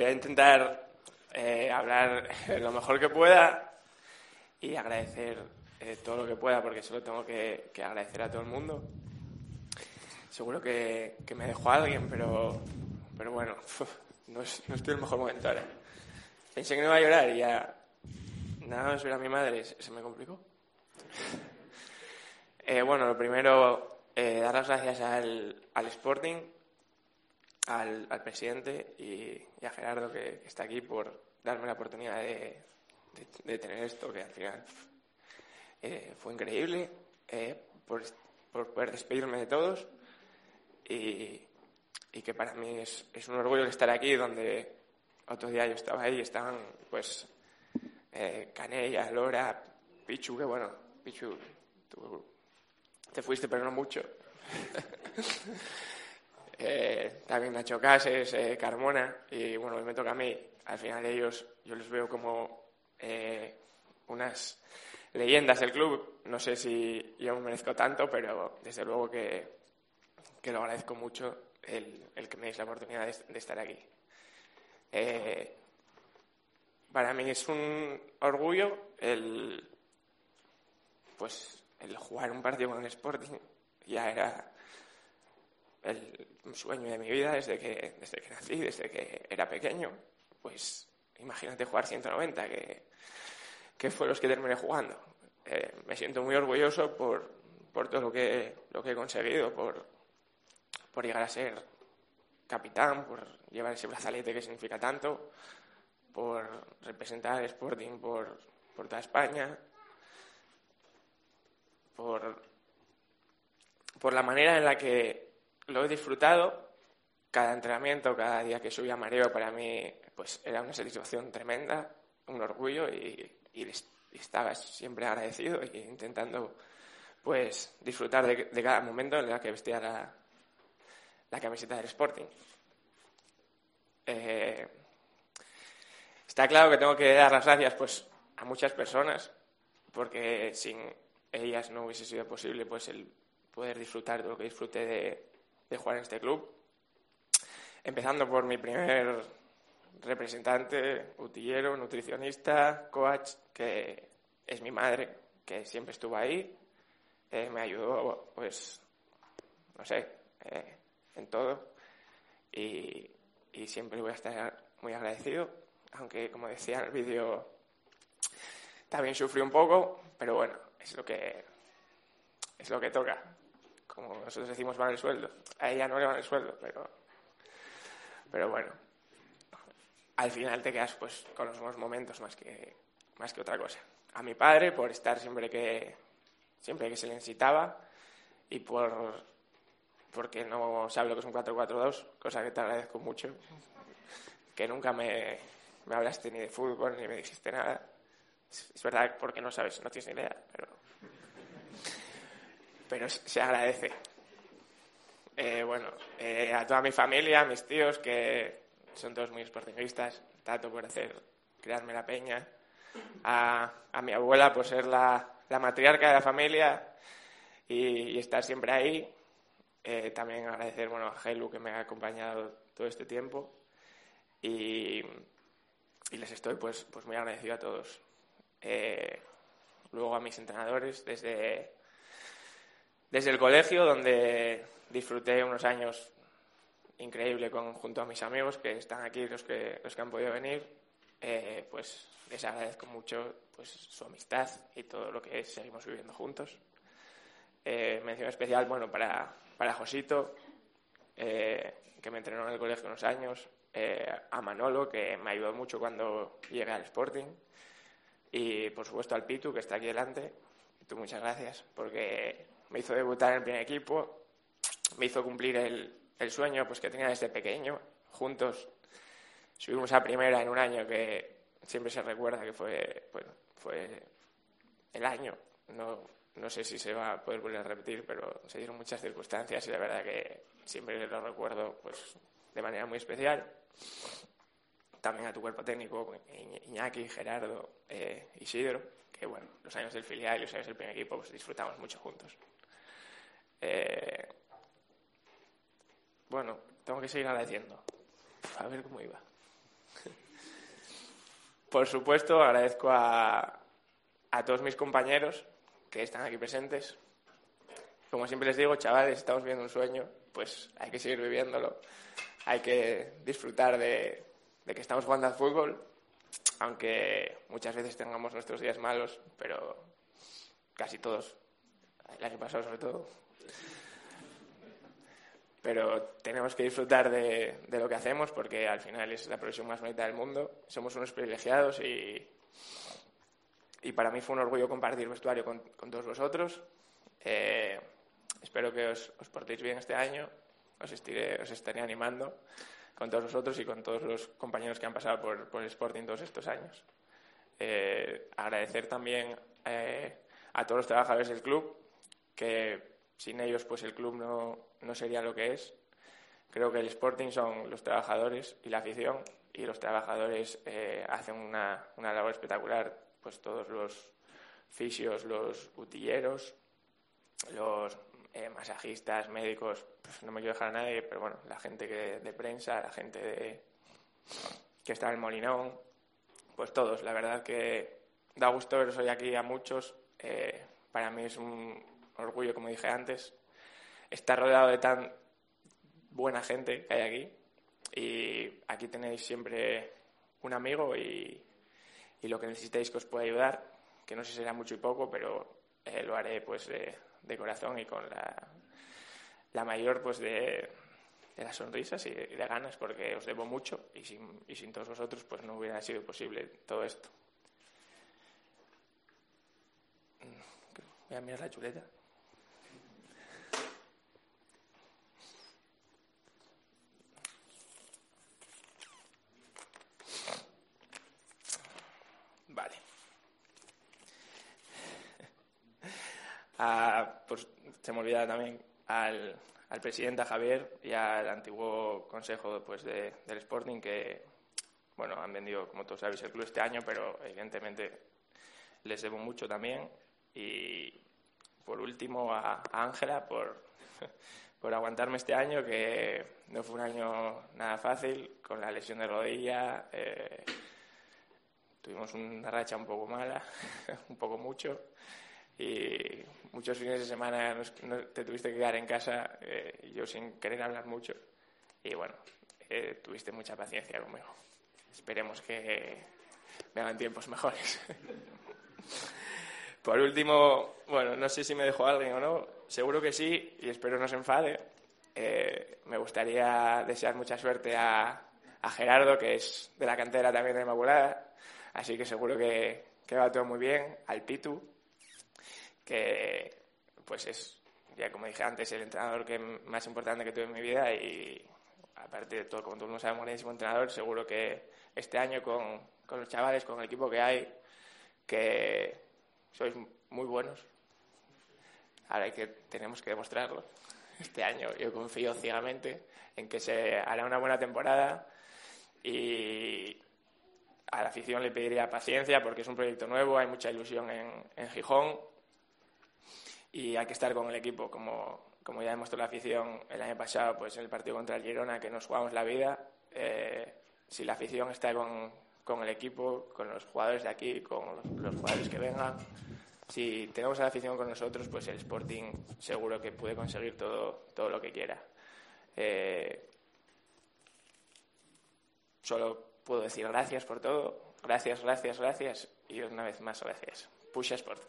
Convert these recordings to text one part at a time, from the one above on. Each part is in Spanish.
a intentar hablar lo mejor que pueda y agradecer todo lo que pueda, porque solo tengo que agradecer a todo el mundo. Seguro que me dejó alguien, pero bueno, no estoy en el mejor momento ahora. Pensé que no iba a llorar y ya nada más ver a mi madre se me complicó. Bueno, lo primero, dar las gracias al Sporting, al presidente y a Gerardo, que está aquí, por darme la oportunidad de tener esto, que al final fue increíble, por poder despedirme de todos y que para mí es un orgullo estar aquí, donde otro día yo estaba ahí y estaban pues Canella, Lora, Pichu, que bueno, Pichu, tú te fuiste pero no mucho. También Nacho Cases, Carmona, y bueno, me toca a mí. Al final ellos, yo les veo como unas leyendas del club. No sé si yo me merezco tanto, pero desde luego que lo agradezco mucho el que me deis la oportunidad de estar aquí. Para mí es un orgullo el jugar un partido con el Sporting. Ya era un sueño de mi vida desde que nací, desde que era pequeño. Pues imagínate jugar 190, que fue los que terminé jugando. Me siento muy orgulloso por todo lo que he conseguido, por llegar a ser capitán, por llevar ese brazalete que significa tanto, por representar al Sporting por toda España, por la manera en la que lo he disfrutado. Cada entrenamiento, cada día que subía a mareo, para mí pues era una satisfacción tremenda, un orgullo, y estaba siempre agradecido e intentando pues disfrutar de cada momento en el que vestía la camiseta del Sporting. Está claro que tengo que dar las gracias pues a muchas personas, porque sin ellas no hubiese sido posible pues el poder disfrutar de lo que disfruté de jugar en este club. Empezando por mi primer representante, utillero, nutricionista, coach, que es mi madre, que siempre estuvo ahí, me ayudó, pues, no sé, en todo, y siempre voy a estar muy agradecido, aunque, como decía en el vídeo, también sufrí un poco, pero bueno, es lo que toca. Como nosotros decimos, vale el sueldo. A ella no le vale el sueldo, pero bueno, al final te quedas pues con los buenos momentos más que otra cosa. A mi padre por estar siempre que se le necesitaba, y porque no sabe lo que es un 4-4-2, cosa que te agradezco mucho, que nunca me hablaste ni de fútbol ni me dijiste nada. Es verdad, porque no sabes, no tienes ni idea, pero se agradece. A toda mi familia, a mis tíos, que son todos muy sportingistas, Tato por crearme la peña, a mi abuela por ser la matriarca de la familia y estar siempre ahí. También agradecer a Gelu, que me ha acompañado todo este tiempo, y les estoy pues muy agradecido a todos. Luego a mis entrenadores desde el colegio, donde disfruté unos años increíbles junto a mis amigos que están aquí, los que han podido venir. Pues les agradezco mucho pues su amistad y todo lo que seguimos viviendo juntos. Mención especial para Josito, que me entrenó en el colegio unos años, a Manolo, que me ayudó mucho cuando llegué al Sporting, y por supuesto al Pitu, que está aquí delante. Pitu, muchas gracias, porque me hizo debutar en el primer equipo, me hizo cumplir el sueño pues que tenía desde pequeño. Juntos subimos a primera en un año que siempre se recuerda que fue el año. No sé si se va a poder volver a repetir, pero se dieron muchas circunstancias y la verdad que siempre lo recuerdo pues de manera muy especial. También a tu cuerpo técnico, Iñaki, Gerardo, Isidro, que bueno, los años del filial y los años del primer equipo pues disfrutamos mucho juntos. Tengo que seguir agradeciendo. A ver cómo iba. Por supuesto, agradezco a todos mis compañeros que están aquí presentes. Como siempre les digo, chavales, estamos viviendo un sueño, pues hay que seguir viviéndolo. Hay que disfrutar de que estamos jugando al fútbol, aunque muchas veces tengamos nuestros días malos, pero casi todos, el año pasado sobre todo. Pero tenemos que disfrutar de lo que hacemos porque al final es la profesión más bonita del mundo. Somos unos privilegiados y para mí fue un orgullo compartir vestuario con todos vosotros. Espero que os portéis bien este año. Os estaré animando con todos vosotros y con todos los compañeros que han pasado por el Sporting todos estos años. Agradecer también a todos los trabajadores del club, que sin ellos pues el club no sería lo que es. Creo que el Sporting son los trabajadores y la afición, y los trabajadores hacen una labor espectacular, pues todos los fisios, los utilleros, los masajistas, médicos, pues no me quiero dejar a nadie, pero bueno, la gente de prensa, la gente que está en el Molinón, pues todos. La verdad que da gusto veros hoy aquí a muchos. Para mí es un orgullo, como dije antes, estar rodeado de tan buena gente que hay aquí. Y aquí tenéis siempre un amigo y lo que necesitéis que os pueda ayudar, que no sé si será mucho y poco, pero lo haré pues de corazón y con la mayor pues de las sonrisas y de ganas, porque os debo mucho y sin todos vosotros pues no hubiera sido posible todo esto. Voy a mirar la chuleta. Vale. Pues se me olvida también al presidente, a Javier, y al antiguo consejo pues del Sporting, que bueno, han vendido, como todos sabéis, el club este año, pero evidentemente les debo mucho también. Y por último a Ángela por aguantarme este año, que no fue un año nada fácil, con la lesión de rodilla. Tuvimos una racha un poco mala, un poco mucho, y muchos fines de semana te tuviste que quedar en casa, yo sin querer hablar mucho, y bueno, tuviste mucha paciencia conmigo. Esperemos que vengan tiempos mejores. Por último, bueno, no sé si me dejó alguien o no, seguro que sí, y espero no se enfade. Me gustaría desear mucha suerte a Gerardo, que es de la cantera también de Inmaculada, así que seguro que va todo muy bien. Al Pitu, que pues es, ya como dije antes, el entrenador más importante que tuve en mi vida, y aparte de todo, como todo el mundo sabe, un buenísimo entrenador. Seguro que este año con los chavales, con el equipo que hay, que sois muy buenos. Ahora tenemos que demostrarlo. Este año yo confío ciegamente en que se hará una buena temporada, y a la afición le pediría paciencia porque es un proyecto nuevo, hay mucha ilusión en Gijón y hay que estar con el equipo, como ya demostró la afición el año pasado, pues en el partido contra el Girona, que nos jugamos la vida. Si la afición está con el equipo, con los jugadores de aquí, con los jugadores que vengan, si tenemos a la afición con nosotros, pues el Sporting seguro que puede conseguir todo lo que quiera. Solo puedo decir gracias por todo. Gracias, gracias, gracias. Y una vez más, gracias. Push Sport.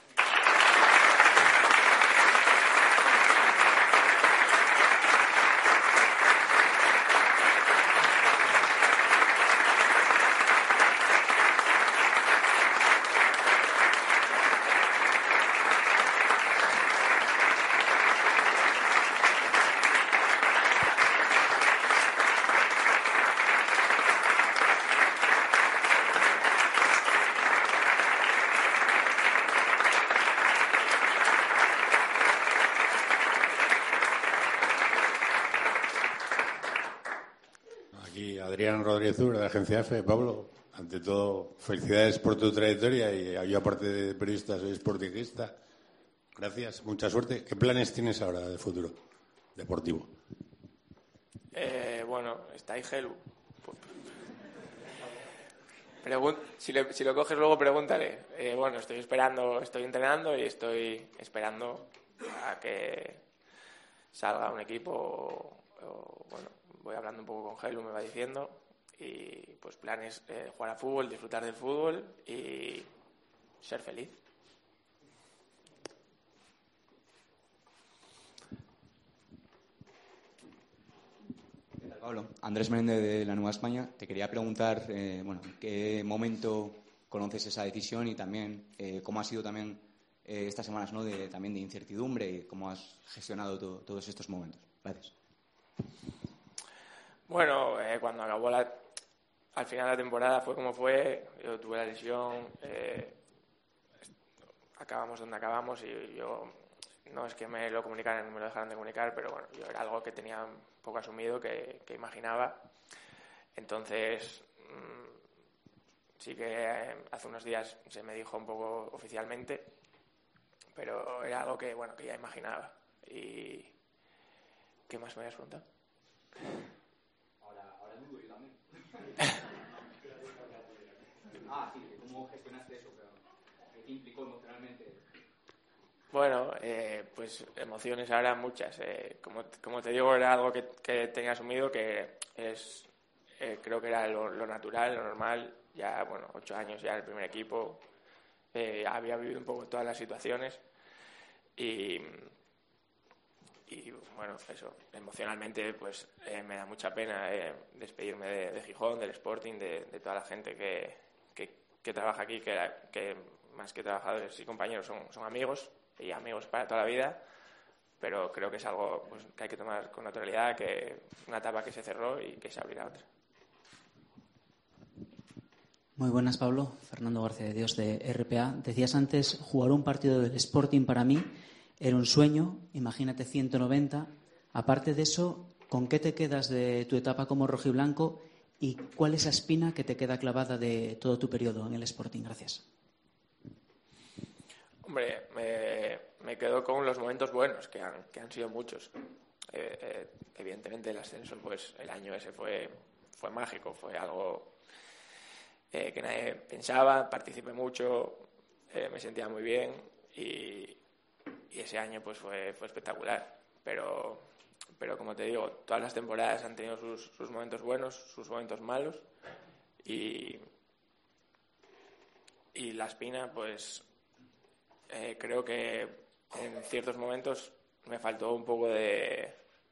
Adrián Rodríguez Ur, de la agencia EFE. Pablo, ante todo, felicidades por tu trayectoria, y yo, aparte de periodista, soy sportingista. Gracias, mucha suerte. ¿Qué planes tienes ahora de futuro deportivo? Bueno, está ahí Gelu. Si lo coges luego, pregúntale. Bueno, estoy entrenando y estoy esperando a que salga un equipo bueno, voy hablando un poco con Gelu, me va diciendo, y pues planes, jugar a fútbol, disfrutar del fútbol y ser feliz. Pablo, Andrés Menéndez de La Nueva España. Te quería preguntar, ¿en qué momento conoces esa decisión y también cómo ha sido también estas semanas, ¿no? También de incertidumbre y cómo has gestionado todos estos momentos? Gracias. Bueno, cuando acabó al final de la temporada fue como fue. Yo tuve la lesión, acabamos donde acabamos y yo no es que me lo comunicaran ni me lo dejaran de comunicar, pero bueno, yo era algo que tenía un poco asumido, que imaginaba. Entonces, sí que hace unos días se me dijo un poco oficialmente, pero era algo que, bueno, que ya imaginaba. ¿Y qué más me habías preguntado? Ahora es muy yo también. Sí, ¿cómo gestionaste eso? ¿Qué te implicó emocionalmente? Bueno, pues emociones ahora muchas. Como te digo, era algo que tenía asumido, que es creo que era lo natural, lo normal. Ya, bueno, 8 años ya en el primer equipo. Había vivido un poco todas las situaciones y bueno, eso, emocionalmente pues me da mucha pena despedirme de Gijón, del Sporting, de toda la gente que trabaja aquí, que más que trabajadores y compañeros son amigos y amigos para toda la vida, pero creo que es algo pues, que hay que tomar con naturalidad, que una etapa que se cerró y que se abrirá otra. Muy buenas, Pablo. Fernando García de Dios, de RPA. Decías antes, jugar un partido del Sporting para mí era un sueño, imagínate 190. Aparte de eso, ¿con qué te quedas de tu etapa como rojiblanco y cuál es la espina que te queda clavada de todo tu periodo en el Sporting? Gracias. Hombre, me quedo con los momentos buenos, que han sido muchos. Evidentemente el ascenso, pues el año ese fue mágico, fue algo que nadie pensaba, participé mucho, me sentía muy bien y ese año pues fue espectacular. Pero como te digo, todas las temporadas han tenido sus momentos buenos, sus momentos malos y la espina, pues creo que en ciertos momentos me faltó un poco de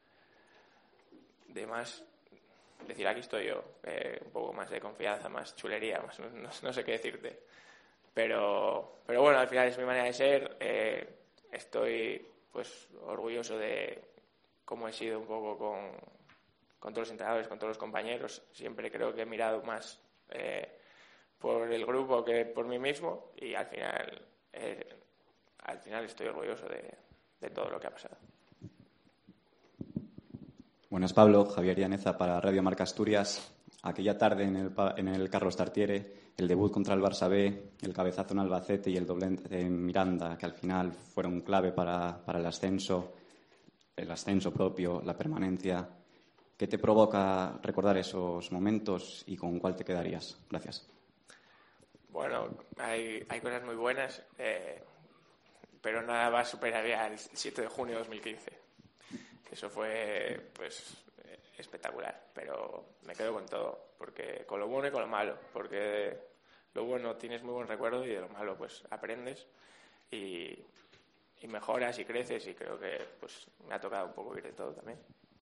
más, decir aquí estoy yo, un poco más de confianza, más chulería, más no sé qué decirte. Pero bueno, al final es mi manera de ser. Estoy pues orgulloso de cómo he sido un poco con todos los entrenadores, con todos los compañeros. Siempre creo que he mirado más por el grupo que por mí mismo y al final estoy orgulloso de todo lo que ha pasado. Buenas, Pablo. Javier Llaneza para Radio Marca Asturias. Aquella tarde en el Carlos Tartiere, el debut contra el Barça B, el cabezazo en Albacete y el doblete en Miranda, que al final fueron clave para el ascenso propio, la permanencia. ¿Qué te provoca recordar esos momentos y con cuál te quedarías? Gracias. Bueno, hay cosas muy buenas, pero nada va a superar ya el 7 de junio de 2015. Eso fue, pues, espectacular, pero me quedo con todo, porque con lo bueno y con lo malo, porque lo bueno tienes muy buen recuerdo y de lo malo, pues, aprendes y mejoras y creces y creo que, pues, me ha tocado un poco ir de todo también.